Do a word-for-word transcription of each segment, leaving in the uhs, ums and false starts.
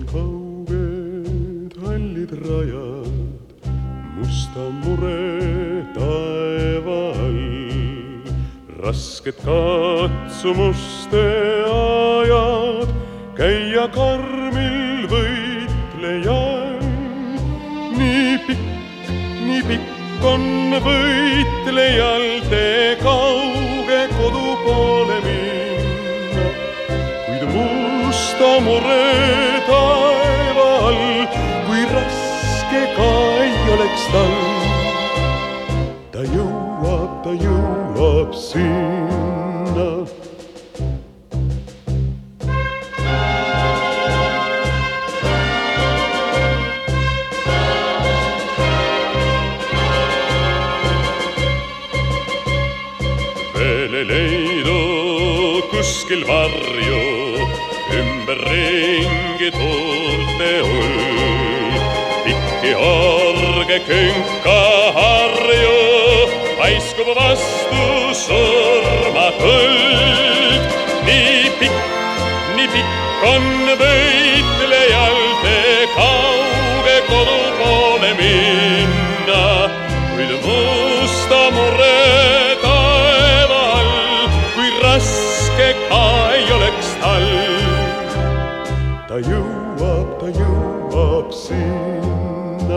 kauged hallid rajad, musta mure taeva all. Rasked katsumuste ajad, käia karmil võitlejal. Nii pikk, nii pikk on võitlejal tee kauge kodu poole minna, kuid musta mure taeva all, kui raske ka ei oleks tal. Ta jõuab, ta jõuab sinna. Veel ei leidu kuskil varju, ümber ringi tuulte hull. Pikki orge künka harju, paiskub vastu surmatuld. Nii pikk, nii pikk on võitlejal tee kauge kodu poole minna, kuid musta mure raske ka ei oleks tal. Ta jõuab, ta jõuab sinna.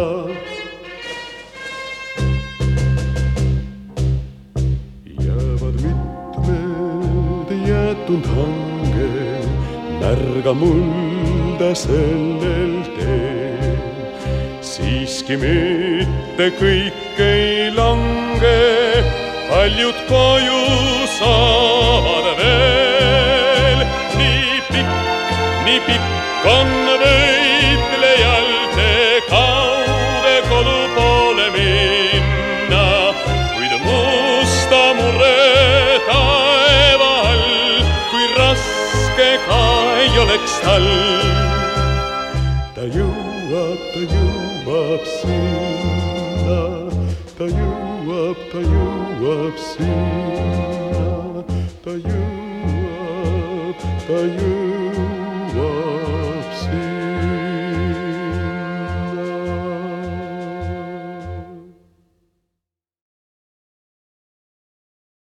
Jäävad mitmed jäetunud hange, märga mulda sellel teel. Siiski mitte kõik ei lange, paljud koju saavad veel. Nii pikk, nii pikk on võitlejal tee kauge kodu poole minna, kuid musta mure taeva all, kui raske ka ei oleks tal. Ta jõuab, ta jõuab sinna, ta jõuab, ta jõuab sinna, ta jõuab, ta jõuab.